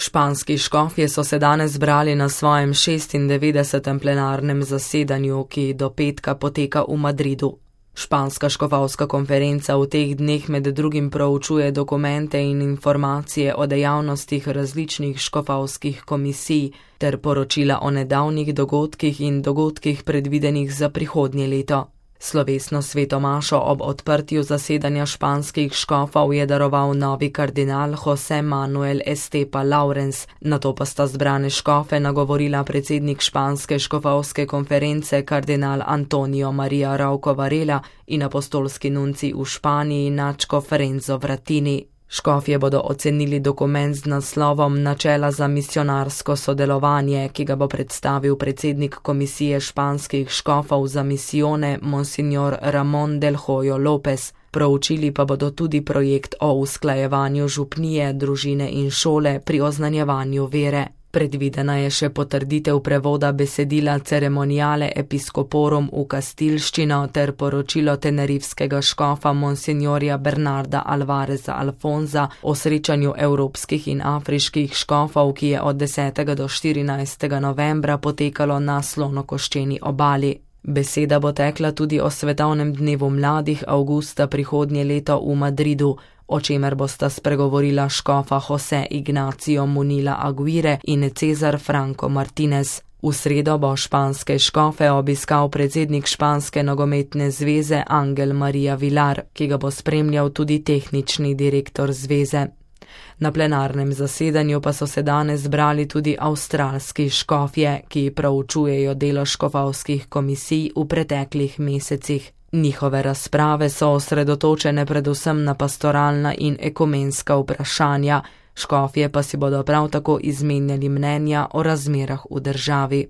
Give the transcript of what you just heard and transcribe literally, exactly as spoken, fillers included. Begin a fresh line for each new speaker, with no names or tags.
Španski škofje so se danes zbrali na svojem šestindevetdesetem plenarnem zasedanju, ki do petka poteka v Madridu. Španska škofovska konferenca v teh dneh med drugim proučuje dokumente in informacije o dejavnostih različnih škofovskih komisij ter poročila o nedavnih dogodkih in dogodkih predvidenih za prihodnje leto. Slovesno svetomašo ob odprtju zasedanja španskih škofov je daroval novi kardinal José Manuel Estepa Laurens, nato pa sta zbrane škofe nagovorila predsednik španske škofovske konference kardinal Antonio María Rauco Varela in apostolski nunci v Španiji Načko Ferenzo Vratini. Škofje bodo ocenili dokument z naslovom Načela za misionarsko sodelovanje, ki ga bo predstavil predsednik komisije španskih škofov za misijone Monsignor Ramón del Hoyo López. Proučili pa bodo tudi projekt o usklajevanju župnije, družine in šole pri oznanjevanju vere. Predvidena je še potrditev prevoda besedila Ceremoniale Episcoporum v kastilščino ter poročilo tenerifskega škofa Monsignorja Bernarda Alvareza Alfonza o srečanju evropskih in afriških škofov, ki je od desetega do štirinajstega novembra potekalo na Slonokoščeni obali. Beseda bo tekla tudi o svetovnem dnevu mladih avgusta prihodnje leto v Madridu, o čemer bosta spregovorila škofa José Ignacio Munila Aguirre in Cezar Franco Martinez. V sredo bo španske škofe obiskal predsednik španske nogometne zveze Ángel María Villar, ki ga bo spremljal tudi tehnični direktor zveze. Na plenarnem zasedanju pa so se danes zbrali tudi avstralski škofje, ki proučujejo delo škofovskih komisij v preteklih mesecih. Njihove razprave so osredotočene predvsem na pastoralna in ekumenska vprašanja, škofje pa si bodo prav tako izmenjali mnenja o razmerah v državi.